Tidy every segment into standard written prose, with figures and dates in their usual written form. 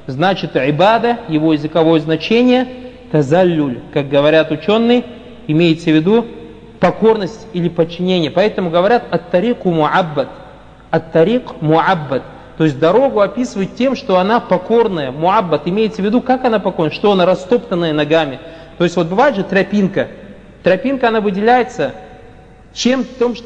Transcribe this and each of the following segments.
Значит, ибада, его языковое значение, тазаллюль, как говорят ученые, имеется в виду покорность или подчинение. Поэтому говорят ат-тарику муаббад. Ат-тарик муаббад. То есть дорогу описывают тем, что она покорная. Муаббад имеется в виду, как она покорная, что она растоптанная ногами. То есть вот бывает же тропинка. Тропинка, она выделяется тем,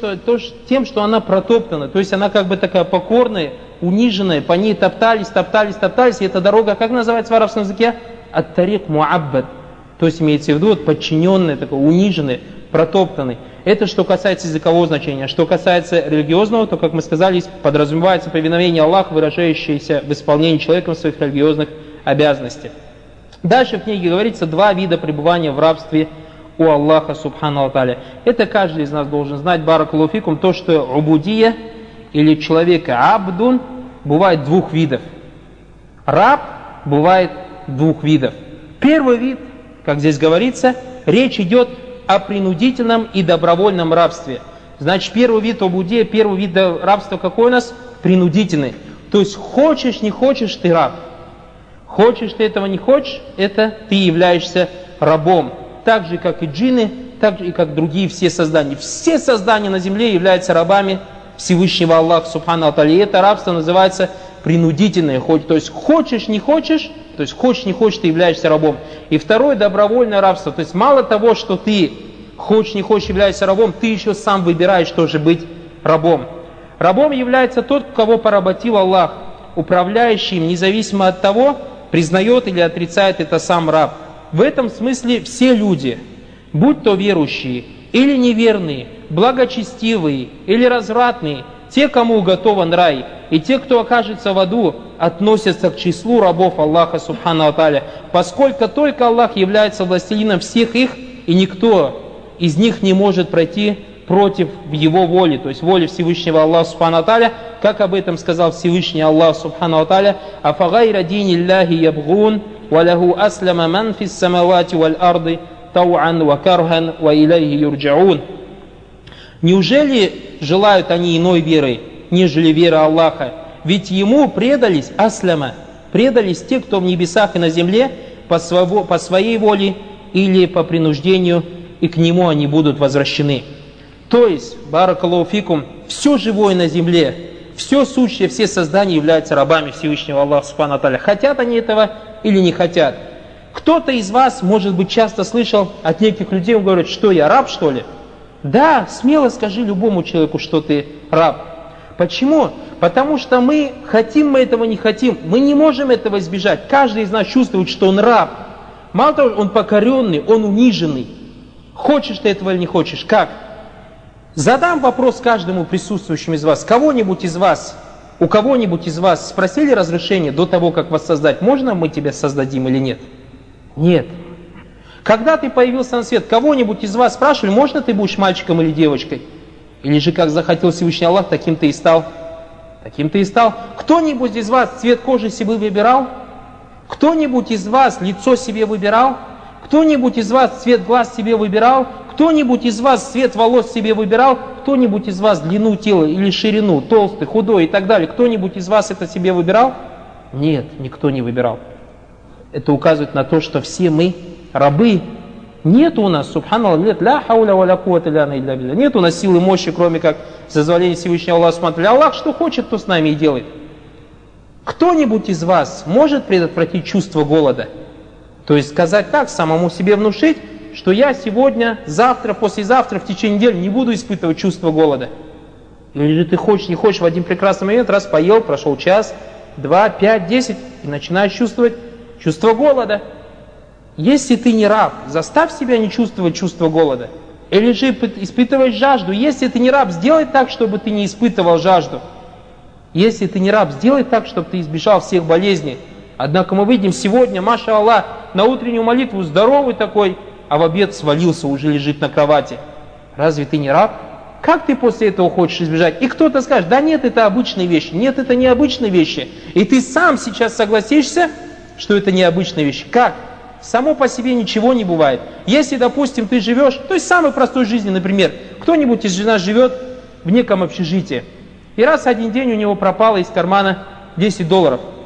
что она протоптана. То есть она как бы такая покорная, униженная, по ней топтались. И эта дорога, как называется в арабском языке? Ат-тарик муаббад. То есть имеется в виду вот, подчиненный, такой униженный, протоптанный. Это что касается языкового значения. Что касается религиозного, то, как мы сказали, подразумевается повиновение Аллаху, выражающееся в исполнении человеком своих религиозных обязанностей. Дальше в книге говорится 2 вида пребывания в рабстве у Аллаха Субхану Тааля. Это каждый из нас должен знать, баракаллаху фикум, то, что убудия или человека абдун бывает 2 видов. Раб бывает 2 видов. Первый вид, как здесь говорится, речь идет о принудительном и добровольном рабстве. Значит, первый вид убудия, первый вид рабства какой у нас? Принудительный. То есть хочешь, не хочешь, ты раб. Хочешь ты этого, не хочешь, это ты являешься рабом. Так же, как и джинны, так же, и как другие все создания. Все создания на земле являются рабами Всевышнего Аллаха Субхану Тааля. И это рабство называется принудительное. То есть хочешь, не хочешь, ты являешься рабом. И второе, добровольное рабство. То есть мало того, что ты хочешь, не хочешь, являешься рабом, ты еще сам выбираешь тоже быть рабом. Рабом является тот, кого поработил Аллах, управляющий им, независимо от того, признает или отрицает это сам раб. В этом смысле все люди, будь то верующие или неверные, благочестивые или развратные, те, кому уготован рай, и те, кто окажется в аду, относятся к числу рабов Аллаха Субхану Тааля, поскольку только Аллах является властелином всех их, и никто из них не может пройти против его воли, то есть воли Всевышнего Аллаха Субхану Тааля, как об этом сказал Всевышний Аллах Субхану Тааля: «Афагайра диниллахи ябгун, ва лаху аслама ман фис самавати валь арды, тауан ва кархан, ва илайхи юрджаун». Неужели желают они иной веры, нежели вера Аллаха? Ведь ему предались асляма, предались те, кто в небесах и на земле, по своей воле или по принуждению, и к нему они будут возвращены. То есть, баракаллаху фикум, все живое на земле, все сущее, все создания являются рабами Всевышнего Аллаха Субхану Тааля. Хотят они этого или не хотят? Кто-то из вас, может быть, часто слышал от неких людей, он говорит: что я, раб, что ли? Да, смело скажи любому человеку, что ты раб. Почему? Потому что мы хотим, мы этого не хотим. Мы не можем этого избежать. Каждый из нас чувствует, что он раб. Мало того, он покоренный, он униженный. Хочешь ты этого или не хочешь? Как? Задам вопрос каждому присутствующему из вас. У кого-нибудь из вас спросили разрешение до того, как вас создать? Можно мы тебя создадим или нет? Нет. Когда ты появился на свет, кого-нибудь из вас спрашивали, можно ты будешь мальчиком или девочкой? Или же как захотел Всевышний Аллах, таким ты и стал? Таким ты и стал. Кто-нибудь из вас цвет кожи себе выбирал? Кто-нибудь из вас лицо себе выбирал? Кто-нибудь из вас цвет глаз себе выбирал? Кто-нибудь из вас цвет волос себе выбирал? Кто-нибудь из вас длину тела или ширину, толстый, худой и так далее? Кто-нибудь из вас это себе выбирал? Нет, никто не выбирал. Это указывает на то, что все мы рабы. Нет у нас, субханаллах, нет, ля хауля ва ля куввата илля билля. Нет у нас силы мощи, кроме как созволения Всевышнего Аллаха Субхану Тааля. Аллах что хочет, то с нами и делает. Кто-нибудь из вас может предотвратить чувство голода? То есть сказать так, самому себе внушить, что я сегодня, завтра, послезавтра, в течение недели не буду испытывать чувство голода. Или же ты хочешь, не хочешь, в один прекрасный момент, раз поел, прошел час, 2, 5, 10, и начинаешь чувствовать чувство голода. Если ты не раб, заставь себя не чувствовать чувство голода. Или же испытываешь жажду. Если ты не раб, сделай так, чтобы ты не испытывал жажду. Если ты не раб, сделай так, чтобы ты избежал всех болезней. Однако мы видим сегодня, маша Аллах, на утреннюю молитву здоровый такой, а в обед свалился, уже лежит на кровати. Разве ты не раб? Как ты после этого хочешь избежать? И кто-то скажет: да нет, это обычные вещи. Нет, это не обычные вещи. И ты сам сейчас согласишься, что это необычные вещи. Как? Само по себе ничего не бывает. Если, допустим, ты живешь, то есть самой простой жизни, например, кто-нибудь из нас живет в неком общежитии, и раз один день у него пропало из кармана $10.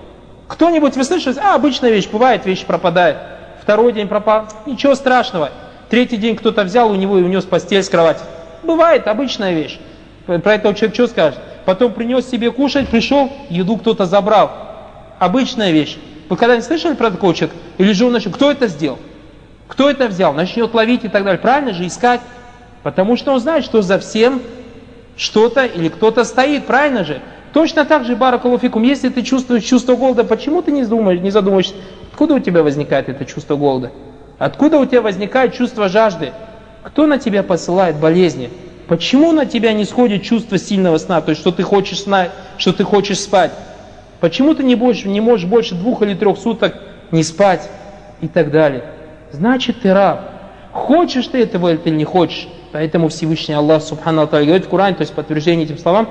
Кто-нибудь, вы слышали, обычная вещь, бывает, вещь пропадает. Второй день пропал, ничего страшного. Третий день кто-то взял у него и унес постель с кровати. Бывает, обычная вещь. Про этого человек что скажет? Потом принес себе кушать, пришел, еду кто-то забрал. Обычная вещь. Вы когда-нибудь слышали про такого человека? Или же он начнет, кто это сделал? Кто это взял? Начнет ловить и так далее. Правильно же искать. Потому что он знает, что за всем что-то или кто-то стоит. Правильно же? Точно так же, баракаллаху фикум, если ты чувствуешь чувство голода, почему ты не задумаешься, откуда у тебя возникает это чувство голода? Откуда у тебя возникает чувство жажды? Кто на тебя посылает болезни? Почему на тебя не сходит чувство сильного сна, то есть что ты хочешь спать? Почему ты не можешь больше 2 или 3 суток не спать и так далее? Значит, ты раб. Хочешь ты этого или ты не хочешь? Поэтому Всевышний Аллах Субхану Ва Тааля говорит в Коране, то есть подтверждение этим словам,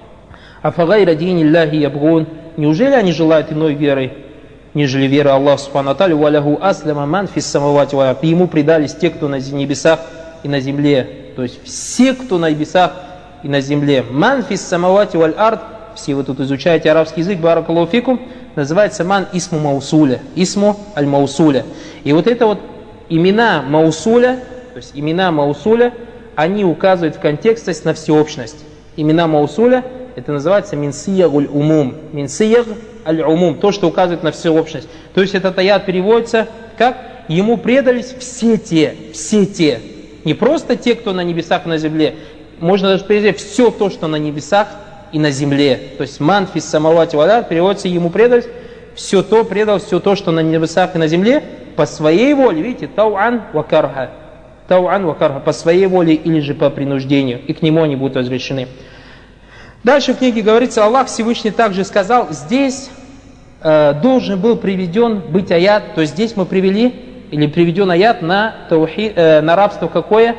«Афагайра дини Аллахи ябгун». Неужели они желают иной веры, нежели вера Аллаха Субхану Ва Тааля? «Валяху аслама ман фис самавати ва ард». И ему предались те, кто на небесах и на земле. То есть все, кто на небесах и на земле. «Ман фис самавати валь ард». Все вы тут изучаете арабский язык, баракаллаху фикум, называется «ман исму маусуля». Исму аль-маусуля. И вот это вот имена маусуля, то есть имена маусуля, они указывают в контексте на всеобщность. Имена маусуля, это называется минсиягуль умум. Минсияг аль-умум, то, что указывает на всеобщность. То есть этот аят переводится как «ему предались все те». Не просто те, кто на небесах и на земле. Можно даже перевести все то, что на небесах и на земле. То есть «ман фис самавати валь ард» переводится «ему предались все то, что на небесах и на земле, по своей воле». Видите, тау'ан ва карха. Тау'ан ва карха, по своей воле или же по принуждению. И к нему они будут разрешены. Дальше в книге говорится, Аллах Всевышний также сказал, здесь должен был быть аят, то есть здесь мы приведен аят на рабство какое?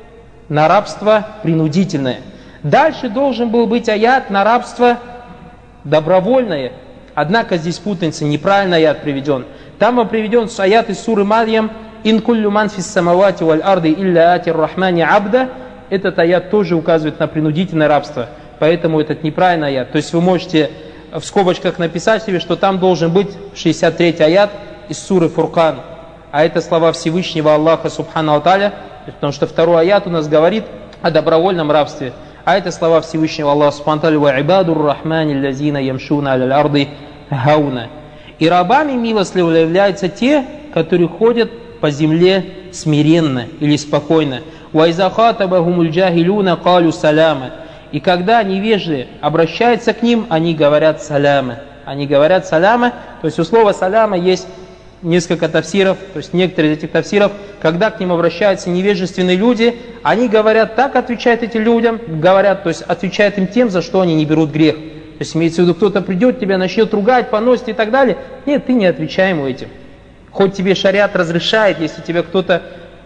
На рабство принудительное. Дальше должен был быть аят на рабство добровольное. Однако здесь путаница, неправильно аят приведен. Там он приведен аят из суры Марьям, «Ин куллю ман фис самавати валь арды илля атир рахмани абда». Этот аят тоже указывает на принудительное рабство. Поэтому этот неправильный аят. То есть вы можете в скобочках написать себе, что там должен быть 63-й аят из суры Фуркан. А это слова Всевышнего Аллаха Субхану Ва Тааля, потому что второй аят у нас говорит о добровольном рабстве. А это слова Всевышнего Аллаха Субхану Ва Тааля, «Ва ибадур рахмани лазина ямшуна аляль арды хауна». И рабами милостливыми являются те, которые ходят по земле смиренно или спокойно. «Ва иза хатабахумуль джахилюна калю саляма». И когда невежды обращаются к ним, они говорят саляма. Они говорят саляма, то есть у слова саляма есть несколько тафсиров, то есть некоторые из этих тафсиров, когда к ним обращаются невежественные люди, они говорят, так отвечают этим людям, говорят, то есть отвечают им тем, за что они не берут грех. То есть имеется в виду, кто-то придет, тебя начнет ругать, поносить и так далее. Нет, ты не отвечай ему этим. Хоть тебе шариат разрешает, если тебе кто-то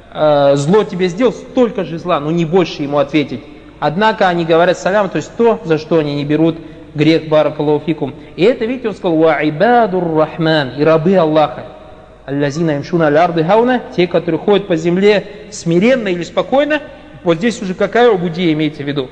зло тебе сделал, столько же зла, но не больше ему ответить. Однако они говорят салям, то есть то, за что они не берут грех, баракаллаху фикум. И это, видите, он сказал, «Ва ибадур рахман», и рабы Аллаха, «Аллазина ямшуна аль арды хауна», те, которые ходят по земле смиренно или спокойно. Вот здесь уже какая убудия имеется в виду?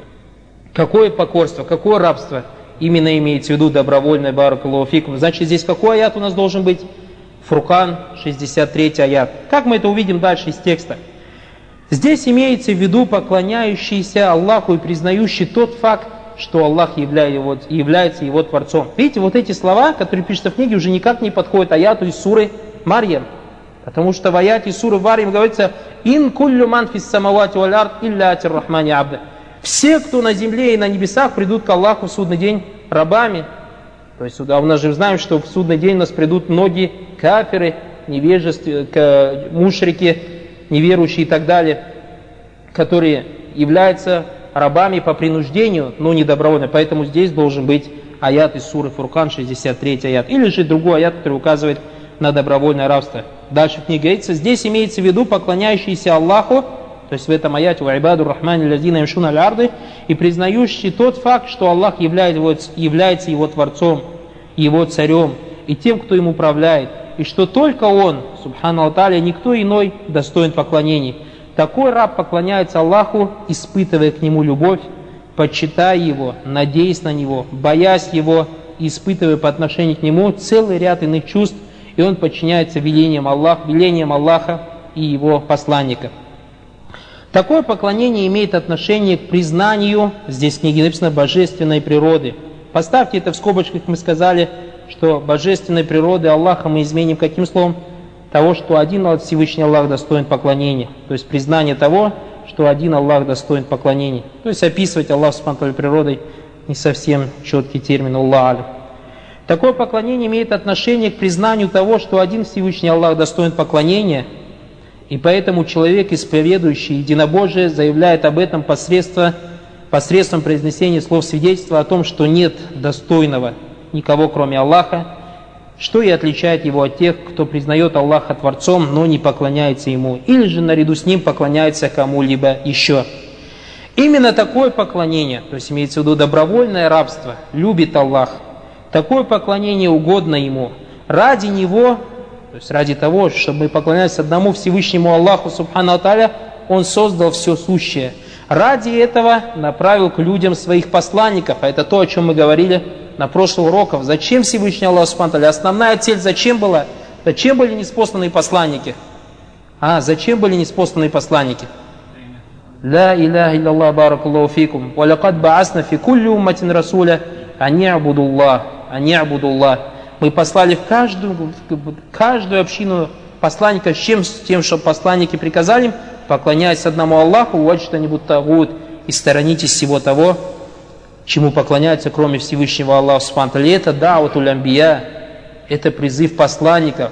Какое покорство, какое рабство именно имеется в виду добровольное, баракаллаху фикум. Значит, здесь какой аят у нас должен быть? Фуркан, 63-й аят. Как мы это увидим дальше из текста? Здесь имеется в виду поклоняющийся Аллаху и признающий тот факт, что Аллах является его Творцом. Видите, вот эти слова, которые пишутся в книге, уже никак не подходят аяту из суры Марьям. Потому что в аяте суры Марьям говорится «Ин куллю ман фис самавати валь ард илля атир рахмани абда». Все, кто на земле и на небесах, придут к Аллаху в судный день рабами. То есть у нас же знаем, что в судный день у нас придут многие кафиры, невежественные, мушрики, неверующие и так далее, которые являются рабами по принуждению, но не добровольно. Поэтому здесь должен быть аят из суры Фуркан, 63-й аят. Или же другой аят, который указывает на добровольное рабство. Дальше в книге говорится, здесь имеется в виду поклоняющийся Аллаху, то есть в этом аяте «Ва ибаду рахмани лазина ямшуна аль арды», и признающий тот факт, что Аллах является его Творцом, его Царем, и тем, кто им управляет, и что только Он, субхану ва тааля, никто иной достоин поклонений. Такой раб поклоняется Аллаху, испытывая к Нему любовь, почитая Его, надеясь на Него, боясь Его и испытывая по отношению к Нему целый ряд иных чувств, и он подчиняется велениям Аллаха и Его посланника. Такое поклонение имеет отношение к признанию, здесь в книге написано, божественной природы. Поставьте это в скобочках, мы сказали, что божественной природы Аллаха мы изменим каким словом? Того, что один Всевышний Аллах достоин поклонения. То есть признание того, что один Аллах достоин поклонения. То есть описывать Аллах субхану природой не совсем четкий термин Аллах. Такое поклонение имеет отношение к признанию того, что один Всевышний Аллах достоин поклонения, и поэтому человек, исповедующий единобожие, заявляет об этом посредством произнесения слов свидетельства о том, что нет достойного никого, кроме Аллаха, что и отличает его от тех, кто признает Аллаха Творцом, но не поклоняется Ему, или же наряду с Ним поклоняется кому-либо еще. Именно такое поклонение, то есть имеется в виду добровольное рабство, любит Аллах. Такое поклонение угодно Ему. Ради Него, то есть ради того, чтобы мы поклонялись одному Всевышнему Аллаху Субхану Аталя, Он создал все сущее. Ради этого направил к людям своих посланников. А это то, о чем мы говорили на прошлых уроках. Зачем Всевышний Аллах Субхану Аталя? Основная цель зачем была? Зачем были ниспосланные посланники? Зачем были ниспосланные посланники? Ла иляха илляллах баракаллаху фикум. Ва лакад баасна фи кулли умматин расуля ани абудуллах. Мы послали в каждую общину посланника с тем, что посланники приказали им, поклоняясь одному Аллаху, ваджтанибут тагут, и сторонитесь всего того, чему поклоняются, кроме Всевышнего Аллаха субхану ва тааля. Это да'ватуль амбия, это призыв посланников.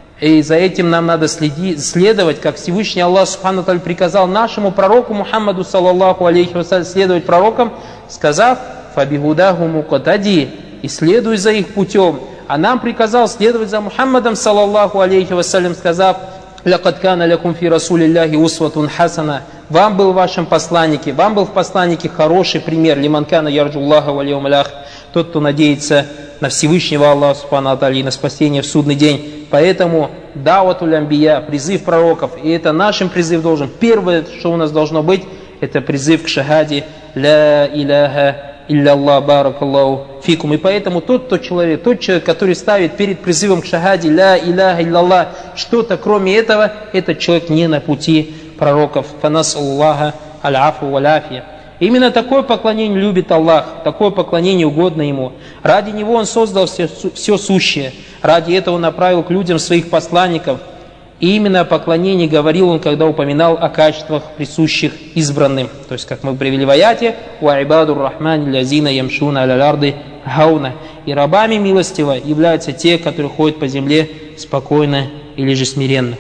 И за этим нам надо следовать, как Всевышний Аллах субхану ва тааля приказал нашему пророку Мухаммаду саллаллаху алейхи вассалям следовать пророкам, сказав: «Фабихудаху мукатади», и следуй за их путем. А нам приказал следовать за Мухаммадом саллаллаху алейхи вассалям, сказав: «Лакад кана лякум фи расулиллахи усватун хасана». Вам был в вашем посланнике, вам был в посланнике хороший пример. Лиман кана ярджуллаха валь яумил ахир. Тот, кто надеется на Всевышнего Аллаха субхану ва тааля и на спасение в судный день. Поэтому да'ватуль амбия, призыв пророков, и это нашим призыв должен. Первое, что у нас должно быть, это призыв к шахаде ля иляха илляллах баракаллаху фикум. И поэтому тот человек, который ставит перед призывом к шахаде ля иляха илляллах что-то кроме этого, этот человек не на пути пророков. Фанасаллаха аль-афу валь-афия. Именно такое поклонение любит Аллах, такое поклонение угодно Ему. Ради Него Он создал все сущее, ради этого направил к людям своих посланников. И именно о поклонении говорил Он, когда упоминал о качествах, присущих избранным. То есть, как мы привели в аяте, «Ва ибадур рахмани лязина ямшуна аль-арды хауна». И рабами милостива являются те, которые ходят по земле спокойно или же смиренно.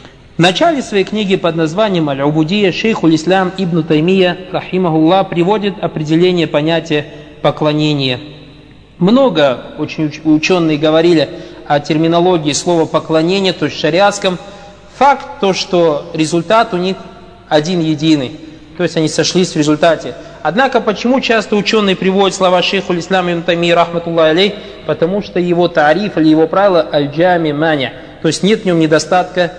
В начале своей книги под названием «Аль-Убудия» шейхуль Ислам Ибн Таймия, рахимахуллах, приводит определение понятия поклонения. Много очень ученые говорили о терминологии слова «поклонение», то есть в шариатском. Факт то, что результат у них один единый, то есть они сошлись в результате. Однако, почему часто ученые приводят слова шейхуль Ислам Ибн Таймии, рахматуллах алейх? Потому что его тариф или его правило «аль-джами маня», то есть нет в нем недостатка,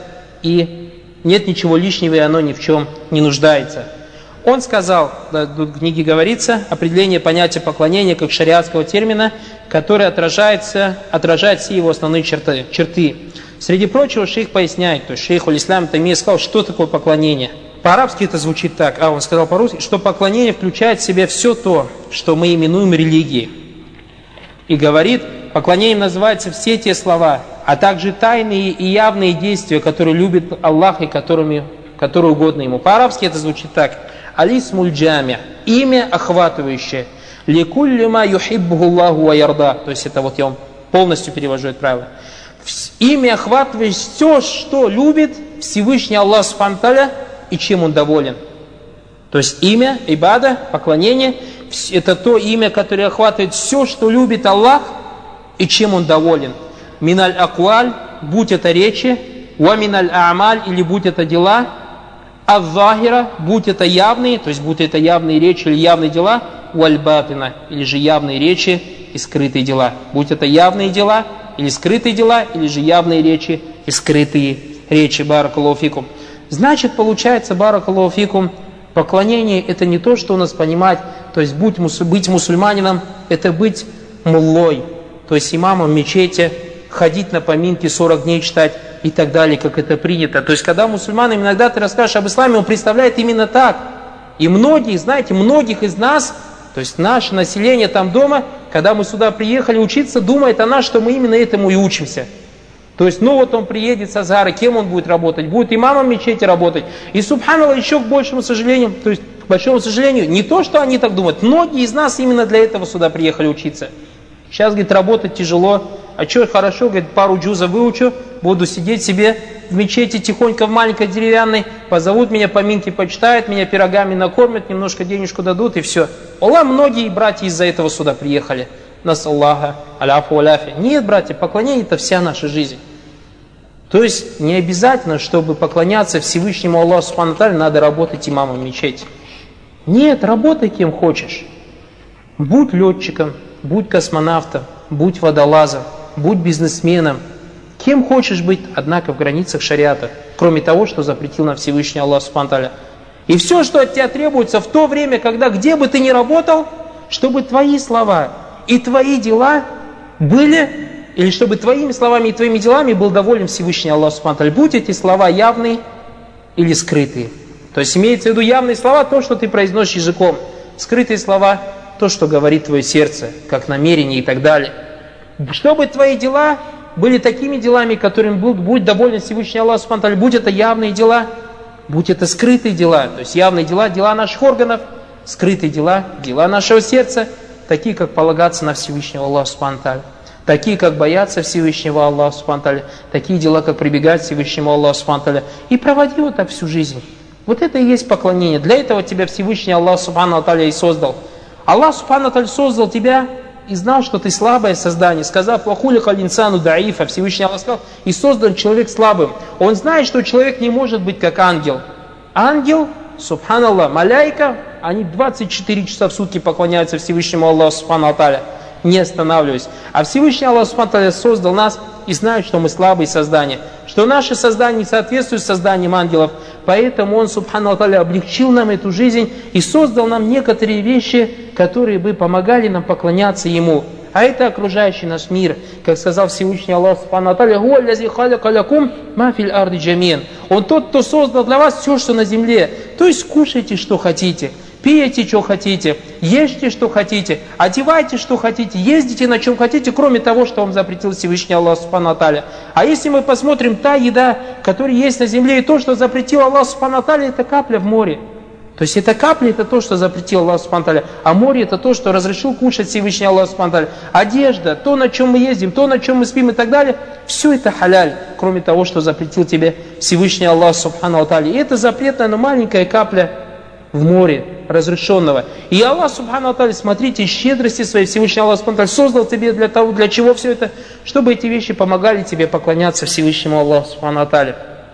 и нет ничего лишнего, и оно ни в чем не нуждается. Он сказал, в книге говорится, определение понятия поклонения как шариатского термина, который отражает все его основные черты. Среди прочего шейх поясняет, то есть шейхуль Ислам Таймия сказал, что такое поклонение. По-арабски это звучит так, он сказал по-русски, что поклонение включает в себя все то, что мы именуем религией. И говорит, поклонением называются все те слова, а также тайные и явные действия, которые любит Аллах и которые угодно Ему. По-арабски это звучит так. Алисмуль джами, имя охватывающее. Ликулли ма юхиббуху Аллаху ва ярда. То есть это я вам полностью перевожу это правило. Имя охватывает все, что любит Всевышний Аллах субхану ва тааля и чем Он доволен. То есть имя, ибада, поклонение, это то имя, которое охватывает все, что любит Аллах и чем Он доволен. Миналь акваль, будь это речи, ва миналь а'маль, или будь это дела, ад-захира, будь это явные, то есть будь это явные речи или явные дела, валь-батина, или же явные речи и скрытые дела. Будь это явные дела или скрытые дела, или же явные речи и скрытые речи. Баракаллаху фикум. Значит, получается, баракаллаху фикум, поклонение это не то, что у нас понимать, то есть быть мусульманином, это быть муллой, то есть имамом в мечети, ходить на поминки, 40 дней читать и так далее, как это принято. То есть, когда мусульманам иногда ты расскажешь об исламе, он представляет именно так. И многие, знаете, многих из нас, то есть наше население там дома, когда мы сюда приехали учиться, думает о нас, что мы именно этому и учимся. То есть, ну вот он приедет с Азгара, кем он будет работать? Будет имамом в мечети работать. И, субханаллах, еще к большему сожалению, то есть, к большому сожалению, не то, что они так думают, многие из нас именно для этого сюда приехали учиться. Сейчас, говорит, работать тяжело, а что хорошо, говорит, пару джузов выучу, буду сидеть себе в мечети тихонько в маленькой деревянной, позовут меня, поминки почитают, меня пирогами накормят, немножко денежку дадут и все. Аллах, многие братья из-за этого сюда приехали. Нас Аллаха, аляфу аляфи. Нет, братья, поклонение это вся наша жизнь. То есть не обязательно, чтобы поклоняться Всевышнему Аллаху Субхану ва Тааля, надо работать имамом в мечети. Нет, работай кем хочешь. Будь летчиком, будь космонавтом, будь водолазом, будь бизнесменом. Кем хочешь быть, однако в границах шариата, кроме того, что запретил нам Всевышний Аллах Субхану ва Тааля. И все, что от тебя требуется в то время, когда где бы ты ни работал, чтобы твои слова и твои дела были, или чтобы твоими словами и твоими делами был доволен Всевышний Аллах Субхану ва Тааля. Будь эти слова явные или скрытые. То есть имеется в виду явные слова, то, что ты произносишь языком. Скрытые слова, то, что говорит твое сердце, как намерение и так далее. Чтобы твои дела были такими делами, которыми будет доволен Всевышний Аллах Субхану ва Тааля. Будь это явные дела, будь это скрытые дела. То есть явные дела, дела наших органов, скрытые дела, дела нашего сердца, такие, как полагаться на Всевышнего Аллаха Субхану ва Тааля. Такие, как бояться Всевышнего Аллаха Субхану ва Тааля. Такие дела, как прибегать к Всевышнему Аллаху Субхану ва Тааля. И проводи вот так всю жизнь. Вот это и есть поклонение. Для этого тебя Всевышний Аллах Субхану ва Тааля и создал. Аллах Субхану ва Тааля создал тебя и знал, что ты слабое создание, сказав: «Вахуликаль инсану даифа», Всевышний Аллах сказал, и создан человек слабым. Он знает, что человек не может быть как ангел. Ангел, субханаллах, маляйка, они 24 часа в сутки поклоняются Всевышнему Аллаху Субхану ва Тааля, не останавливаясь. А Всевышний Аллах Субхану ва Тааля создал нас и знает, что мы слабые создания, что наше создание не соответствует созданиям ангелов. Поэтому Он, Субхану ва Тааля, облегчил нам эту жизнь и создал нам некоторые вещи, которые бы помогали нам поклоняться Ему. А это окружающий наш мир. Как сказал Всевышний Аллах Субхану ва Тааля: «Хуаллази халяка лакум ма фил арди джамиан». Он тот, кто создал для вас все, что на земле. То есть кушайте, что хотите, пейте, что хотите, ешьте, что хотите, одевайте, что хотите, ездите, на чем хотите, кроме того, что вам запретил Всевышний Аллах Субхану ва Тааля. А если мы посмотрим, та еда, которая есть на земле, и то, что запретил Аллах Субхану ва Тааля, это капля в море. То есть эта капля, это то, что запретил Аллах Субхану ва Тааля, а море это то, что разрешил кушать Всевышний Аллах Субхану ва Тааля. Одежда, то, на чем мы ездим, то, на чем мы спим и так далее, все это халяль, кроме того, что запретил тебе Всевышний Аллах Субхану ва Тааля. И это запретная, но маленькая капля в море разрешенного. И Аллах Субхану ва Тааля, смотрите, щедрости своей Всевышний Аллах Субхану ва Тааля создал тебе для того, для чего все это, чтобы эти вещи помогали тебе поклоняться Всевышнему Аллаху Субхану ва Тааля.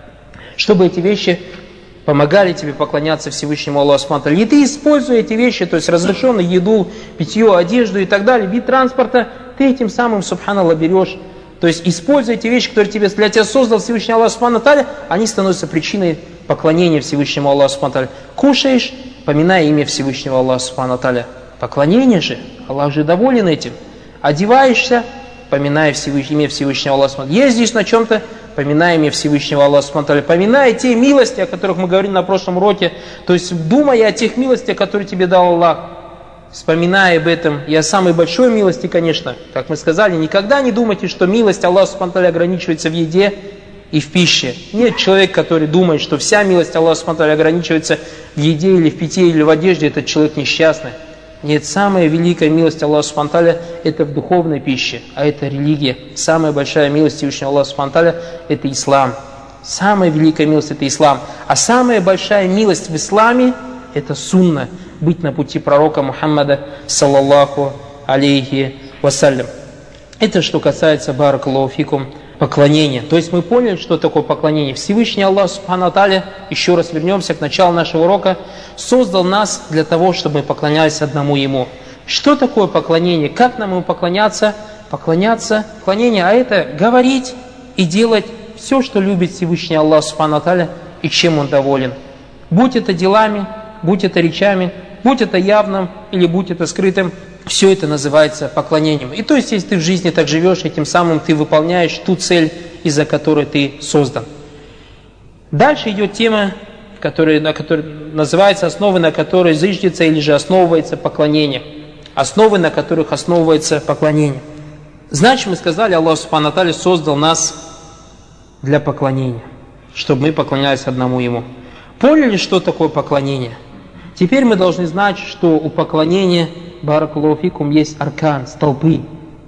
Чтобы эти вещи помогали тебе поклоняться Всевышнему Аллаху Субхану ва Тааля. И ты, используя эти вещи, то есть разрешенную еду, питье, одежду и так далее, вид транспорта, ты этим самым, субханаллах, берешь. То есть используя эти вещи, которые для тебя создал Всевышний Аллах Субхану ва Тааля, они становятся причиной поклонения Всевышнему Аллаху Субхану ва Тааля. Кушаешь, поминая имя Всевышнего Аллаха Субхану ва Тааля. Поклонение же, Аллах же доволен этим. Одеваешься, поминая имя Всевышнего Аллаха Субхану ва Тааля. Ездишь на чем-то, поминая имя Всевышнего Аллаха Субхану ва Тааля. Поминая те милости, о которых мы говорили на прошлом уроке. То есть думая о тех милостях, которые тебе дал Аллах. Вспоминая об этом, и о самой большой милости, конечно, как мы сказали, никогда не думайте, что милость Аллаха Субхану ва Тааля ограничивается в еде и в пище. Нет человека, который думает, что вся милость Аллаха Субхану ва Тааля ограничивается в еде или в питье или в одежде, этот человек несчастный. Нет, самая великая милость Аллаха Субхану ва Тааля это в духовной пище, а это религия. Самая большая милость Всевышнего Аллаха Субхану ва Тааля это ислам. Самая великая милость это ислам. А самая большая милость в исламе это сунна, быть на пути пророка Мухаммада саллаллаху алейхи вассалям. Это что касается, баракаллаху фикум, поклонения. То есть мы поняли, что такое поклонение. Всевышний Аллах Субхану ва Тааля, еще раз вернемся к началу нашего урока, создал нас для того, чтобы мы поклонялись одному Ему. Что такое поклонение? Как нам Ему поклоняться? Поклонение, а это говорить и делать все, что любит Всевышний Аллах Субхану ва Тааля и чем Он доволен. Будь это делами, будь это речами, будь это явным или будь это скрытым, Все это называется поклонением. И то есть, если ты в жизни так живешь, и тем самым ты выполняешь ту цель, из-за которой ты создан. Дальше идет тема, которая называется основы, на которой зыждется или же основывается поклонение. Основы, на которых основывается поклонение. Значит, мы сказали, Аллах Субхану ва Тааля создал нас для поклонения, чтобы мы поклонялись одному Ему. Поняли, что такое поклонение? Теперь мы должны знать, что у поклонения, баракаллаху фикум, есть аркан, столпы.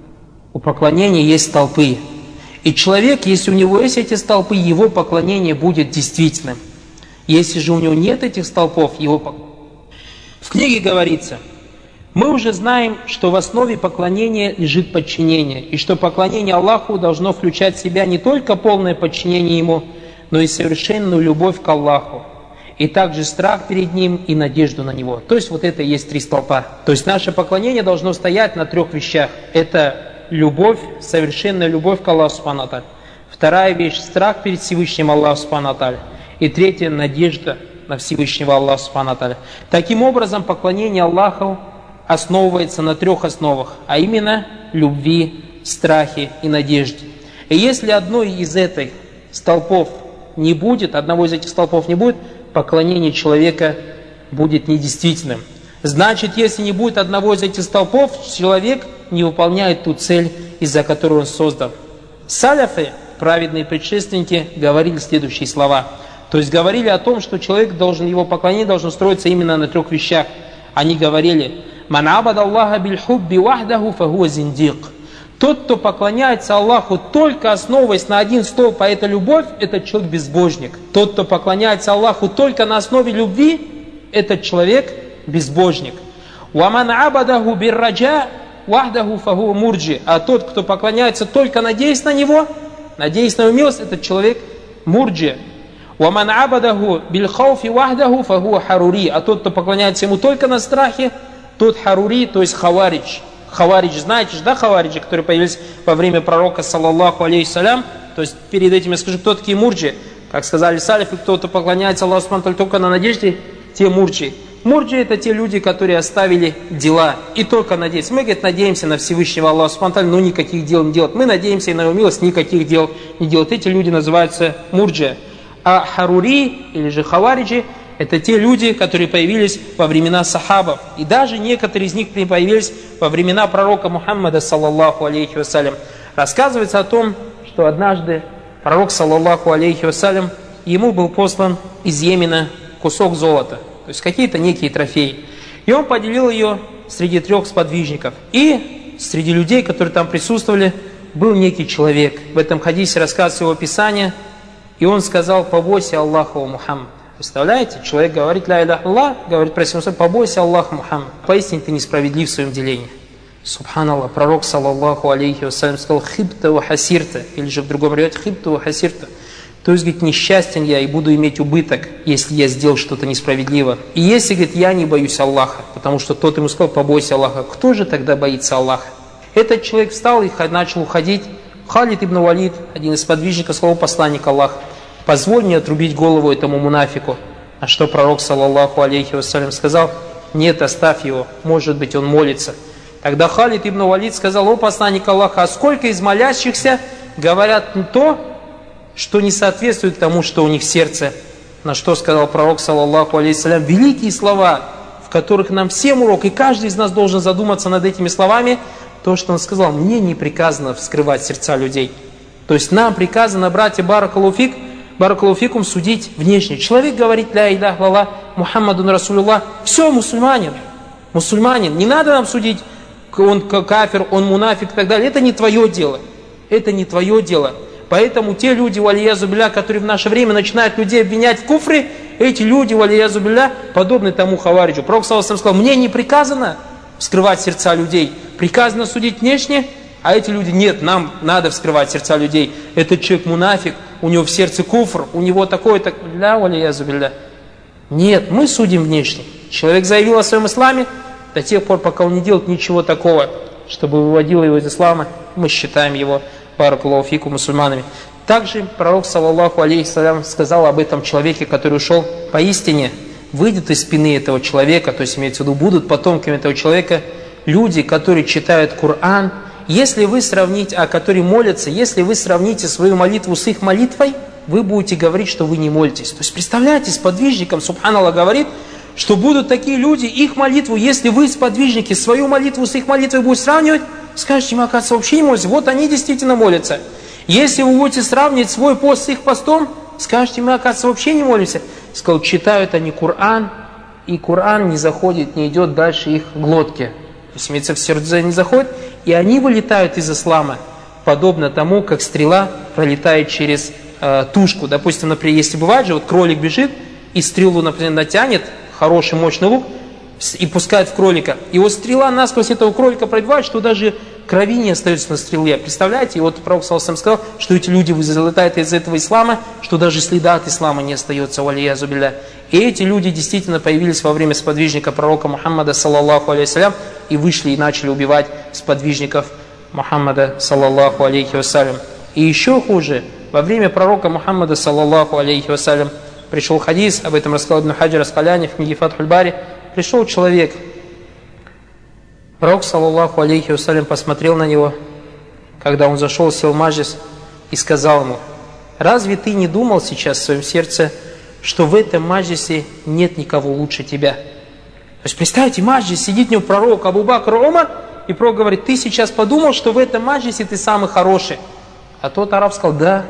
У поклонения есть столпы. И человек, если у него есть эти столпы, его поклонение будет действительным. Если же у него нет этих столпов, его поклонение... В книге говорится, мы уже знаем, что в основе поклонения лежит подчинение, и что поклонение Аллаху должно включать в себя не только полное подчинение Ему, но и совершенную любовь к Аллаху, и также страх перед Ним и надежду на Него. То есть вот это и есть три столпа. То есть наше поклонение должно стоять на трех вещах. Это любовь, совершенная любовь к Аллаху Субхану ва Тааля. Вторая вещь – страх перед Всевышним Аллаху Субхану ва Тааля. И третья – надежда на Всевышнего Аллаха Субхану ва Тааля. Таким образом, поклонение Аллаху основывается на трех основах, а именно любви, страхе и надежде. И если одной из этих столпов не будет, одного из этих столпов не будет, поклонение человека будет недействительным. Значит, если не будет одного из этих столпов, человек не выполняет ту цель, из-за которой он создан. Саляфы, праведные предшественники, говорили следующие слова. То есть говорили о том, что человек должен, его поклонение должно строиться именно на трех вещах. Они говорили: «Ман абада Аллаха биль хубби вахдаху фахуа зиндик». Тот, кто поклоняется Аллаху только основываясь на один столб, а это любовь, этот человек безбожник. Тот, кто поклоняется Аллаху только на основе любви, этот человек безбожник. «Ваман абадаху бирраджа вахдаху фахуа мурджи». А тот, кто поклоняется только надеясь на Него, надеясь на Его милость, этот человек мурджи. «Ваман абадаху биль хауфи вахдаху фахуа харури». А тот, кто поклоняется Ему только на страхе, тот харури, то есть хаваридж. Хаваридж, знаете же, да, хавариджи, которые появились во время пророка, саллаллаху алейхиссалям. То есть перед этим я скажу, кто такие мурджи. Как сказали салифы, кто-то поклоняется Аллаху Субхану ва Тааля только на надежде, те мурджи. Мурджи — это те люди, которые оставили дела и только надеются. Мы, говорит, надеемся на Всевышнего Аллаха Субхану ва Тааля, но никаких дел не делать. Мы надеемся и на Его милость, никаких дел не делать. Эти люди называются мурджи. А харури, или же хавариджи, это те люди, которые появились во времена сахабов. И даже некоторые из них появились во времена пророка Мухаммада, саллаллаху алейхи вассалям. Рассказывается о том, что однажды пророк, саллаллаху алейхи вассалям, ему был послан из Йемена кусок золота, то есть какие-то некие трофеи. И он поделил ее среди трех сподвижников. И среди людей, которые там присутствовали, был некий человек. В этом хадисе рассказывается его описание. И он сказал: «Побойся Аллаха, о Мухаммад». Представляете? Человек говорит: «Ля иляха Аллах», говорит про себя: «Побойся Аллаха, Мухаммад». Поистине ты несправедлив в своем делении. Субханаллах. Пророк, саллаллаху алейхи вассалям, сказал: «Хибта ва хасирта». Или же в другом ряде: «Хибта ва хасирта». То есть, говорит, несчастен я и буду иметь убыток, если я сделал что-то несправедливо. И если, говорит, я не боюсь Аллаха, потому что тот ему сказал: «Побойся Аллаха». Кто же тогда боится Аллаха? Этот человек встал и начал уходить. Халид ибн Валид, один из подвижников, сказал: «Посланник Аллаха, позволь мне отрубить голову этому мунафику». А что пророк, саллаллаху алейхи вассалям, сказал: «Нет, оставь его, может быть, он молится». Тогда Халид ибн Валид сказал: «О посланник Аллаха, а сколько из молящихся говорят то, что не соответствует тому, что у них в сердце?» На что сказал пророк, саллаллаху алейхи вассалям, великие слова, в которых нам всем урок, и каждый из нас должен задуматься над этими словами. То, что он сказал: «Мне не приказано вскрывать сердца людей». То есть нам приказано, братья, баракаллаху фикум, судить внешне. Человек говорит: «Ля иляха Аллах, Мухаммадун Расулуллах», все, мусульманин. Не надо нам судить, он кафир, он мунафик и так далее. Это не твое дело. Это не твое дело. Поэтому те люди, валиязу билля, которые в наше время начинают людей обвинять в куфре, эти люди, валиязу билля, подобны тому хавариджу. Пророк саллаллаху алейхи ва саллям сказал: «Мне не приказано вскрывать сердца людей, приказано судить внешне». А эти люди: «Нет, нам надо вскрывать сердца людей. Этот человек мунафик, у него в сердце куфр, у него такое-то». Ля валиязу билля. Нет, мы судим внешне. Человек заявил о своем исламе, до тех пор, пока он не делает ничего такого, чтобы выводило его из ислама, мы считаем его, баракаллаху фикум, мусульманами. Также пророк, саллаллаху алейхи вассалям, сказал об этом человеке, который ушел: «Поистине выйдет из спины этого человека», то есть имеется в виду, будут потомками этого человека люди, которые читают Коран, если вы сравните, которые молятся, если вы сравните свою молитву с их молитвой, вы будете говорить, что вы не молитесь. То есть, представляете, сподвижникам, субханаллах, говорит, что будут такие люди, их молитву, если вы, сподвижники, свою молитву с их молитвой будете сравнивать, скажете, мы, оказывается, вообще не молимся. Вот они действительно молятся. Если вы будете сравнивать свой пост с их постом, скажете, мы, оказывается, вообще не молимся. Сказал, читают они Коран, и Коран не заходит, не идет дальше их глотки. То есть, имеется в сердце не заходит, и они вылетают из ислама, подобно тому, как стрела пролетает через тушку. Допустим, например, если бывает же, вот кролик бежит, и стрелу, например, натянет, хороший мощный лук, и пускает в кролика. И вот стрела насквозь этого кролика пробивает, что даже крови не остается на стреле. Представляете? И вот Пророк ﷺ сказал, что эти люди вылетают из этого ислама, что даже следа от ислама не остается. Валиязу билля. И эти люди действительно появились во время сподвижника пророка Мухаммада, саллаллаху алейхи, и вышли и начали убивать сподвижников Мухаммада, саллаллаху алейхи вассалям. И еще хуже, во время пророка Мухаммада, саллаллаху алейхи вассалям, пришел хадис, об этом рассказал Ибн Хаджар Аскаляни в книге Фатхуль Бари. Пришел человек, пророк, саллаллаху алейхи вассалям, посмотрел на него, когда он зашел, сел в маджлис, и сказал ему, разве ты не думал сейчас в своем сердце, что в этом маджлисе нет никого лучше тебя? То есть, представьте, маджлис, сидит в нем пророк Абу Бакр, Умар, и пророк говорит, ты сейчас подумал, что в этом маджлисе ты самый хороший? А тот араб сказал, да.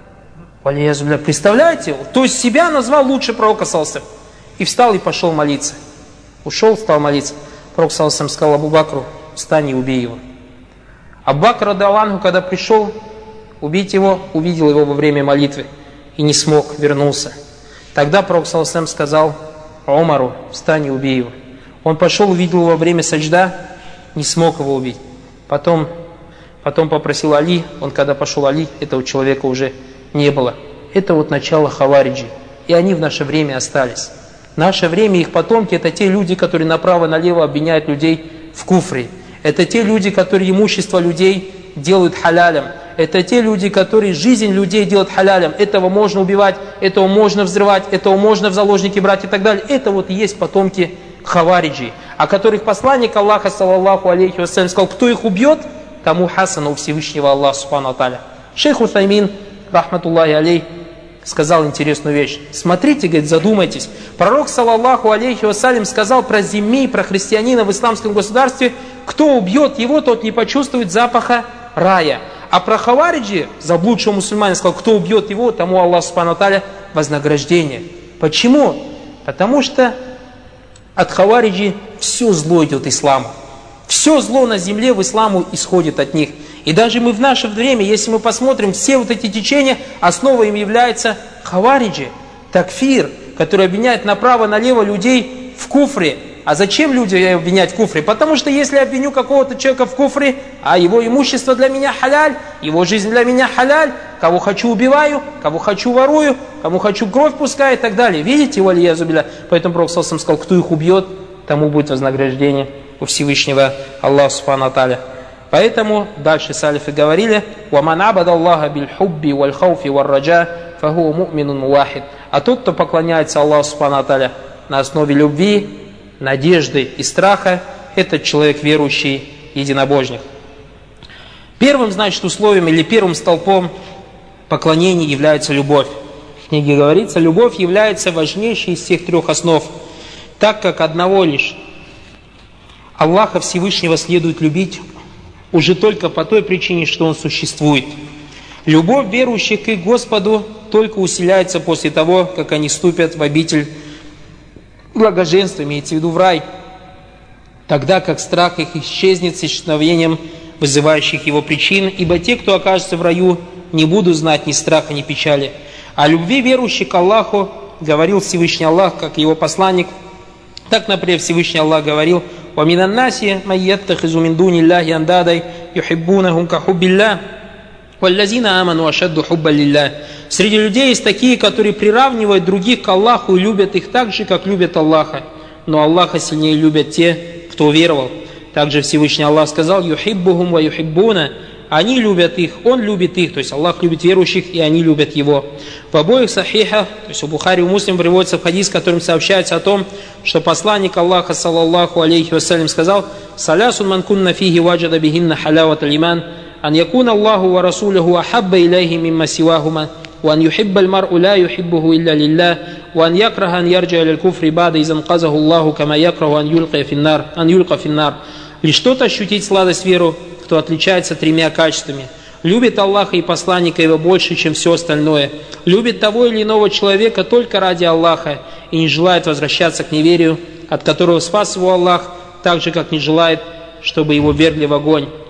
Представляете? То есть себя назвал лучше пророка, саллаллаху, и встал и пошел молиться. Ушел, стал молиться. Пророк, саллаллаху, сказал Абу Бакру, встань и убей его. Абу Бакр, радиаллаху, когда пришел убить его, увидел его во время молитвы и не смог, вернулся. Тогда Пророк, саллаллаху, сказал Умару, встань и убей его. Он пошел, увидел его во время саджда, не смог его убить. Потом попросил Али, он когда пошел Али, этого человека уже не было. Это вот начало хавариджи. И они в наше время остались. В наше время их потомки это те люди, которые направо-налево обвиняют людей в куфре. Это те люди, которые имущество людей делают халялем. Это те люди, которые жизнь людей делают халялем. Этого можно убивать, этого можно взрывать, этого можно в заложники брать и так далее. Это вот и есть потомки хавариджи, о которых посланник Аллаха, саллаллаху алейхи вассалям, сказал, кто их убьет, тому хасана у Всевышнего Аллаха, субхану тааля. Шейх Усаймин, рахматуллахи алейх, сказал интересную вещь. Смотрите, говорит, задумайтесь. Пророк, саллаллаху алейхи вассалям, сказал про зимми, про христианина в исламском государстве, кто убьет его, тот не почувствует запаха рая. А про хавариджи, заблудшего мусульманина, сказал, кто убьет его, тому Аллах, субхану тааля, вознаграждение. Почему? Потому что от хавариджи все зло идет исламу. Все зло на земле в исламу исходит от них. И даже мы в наше время, если мы посмотрим все вот эти течения, основой им является хавариджи, такфир, который обвиняет направо-налево людей в куфре. А зачем люди обвинять в куфре? Потому что если я обвиню какого-то человека в куфре, а его имущество для меня халяль, его жизнь для меня халяль, кого хочу убиваю, кого хочу ворую, кому хочу кровь пускаю и так далее. Видите, валиязу билля? Поэтому Пророк саллаллаху сказал, кто их убьет, тому будет вознаграждение у Всевышнего Аллаха субхану тааля. Поэтому дальше салифы говорили, وَمَنْ عَبَدَ اللَّهَ بِالْحُبِّ وَالْخَوْفِ وَالرَّجَاءِ فَهُوَ مُؤْمِنٌ مُوَحِدٌ. А тот, кто поклоняется Аллаху субхану тааля на основе любви, надежды и страха, этот человек верующий единобожник. Первым, значит, условием или первым столпом поклонения является любовь. В книге говорится, любовь является важнейшей из всех трех основ, так как одного лишь Аллаха Всевышнего следует любить уже только по той причине, что Он существует. Любовь верующих к их Господу только усиляется после того, как они ступят в обитель благоженства, имеется в виду в рай, тогда как страх их исчезнет с исчезновением вызывающих его причин, ибо те, кто окажется в раю, не будут знать ни страха, ни печали. О любви верующих к Аллаху говорил Всевышний Аллах, как его посланник. Так, например, Всевышний Аллах говорил: وَمِنَ النَّاسِ مَنْ يَتَّخِذُ مِنْ دُونِ اللَّهِ أَنْدَادًا يُحِبُّونَهُمْ كَحُبِّ اللَّهِ وَالَّذِينَ آمَنُوا أَشَدُّ حُبًّا لِلَّهِ. Среди людей есть такие, которые приравнивают других к Аллаху и любят их так же, как любят Аллаха. Но Аллаха сильнее любят те, кто веровал. Также Всевышний Аллах сказал: «Юхиббухум ва юхиббуна», они любят их, он любит их, то есть Аллах любит верующих, и они любят его. В обоих сахихах, то есть у Бухари и у Муслим приводится в хадис, в котором сообщается о том, что посланник Аллаха, саллаллаху алейхи вассалям, сказал: «Салясун ман кунна фихи ваджада бихинна халяват алиман, ан якун Аллаху ва расулиху ахабба илейхи мимма сивахума, وأن يحب المرء لا يحبه إلا لله وأن يكره أن يرجع إلى الكفر بعد إذا انقذه الله كما يكره أن يلقى في النار». Лишь тот ощутить сладость веру, кто отличается 3 качествами: любит Аллаха и посланника его больше, чем все остальное, любит того или иного человека только ради Аллаха и не желает возвращаться к неверию, от которого спас его Аллах, так же, как не желает, чтобы его вергли в огонь.